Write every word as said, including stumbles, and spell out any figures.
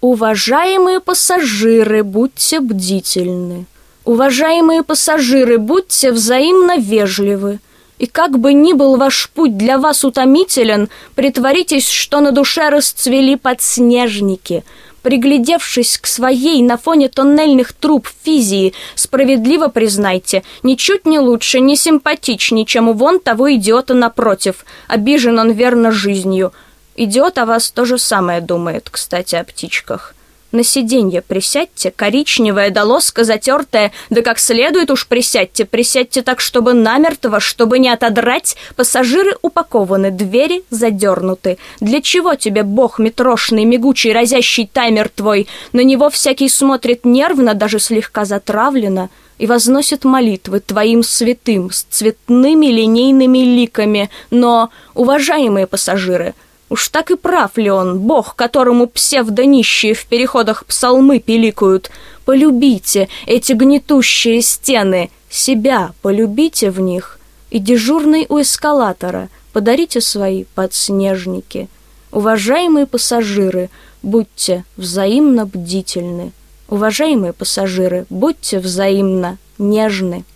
Уважаемые пассажиры, будьте бдительны. Уважаемые пассажиры, будьте взаимно вежливы. И как бы ни был ваш путь для вас утомителен, притворитесь, что на душе расцвели подснежники. Приглядевшись к своей на фоне тоннельных труб физии, справедливо признайте, ничуть не лучше, не симпатичнее, чем у вон того идиота напротив. Обижен он верно жизнью. Идиот о вас то же самое думает, кстати, о птичках. На сиденье присядьте, коричневое да лоска затертое, да как следует уж присядьте, присядьте так, чтобы намертво, чтобы не отодрать. Пассажиры упакованы, двери задернуты. Для чего тебе бог метрошный, мигучий, разящий таймер твой? На него всякий смотрит нервно, даже слегка затравленно, и возносит молитвы твоим святым с цветными линейными ликами. Но, уважаемые пассажиры, уж так и прав ли он, бог, которому псевдонищие в переходах псалмы пиликают? Полюбите эти гнетущие стены, себя полюбите в них, и дежурный у эскалатора подарите свои подснежники. Уважаемые пассажиры, будьте взаимно бдительны. Уважаемые пассажиры, будьте взаимно нежны.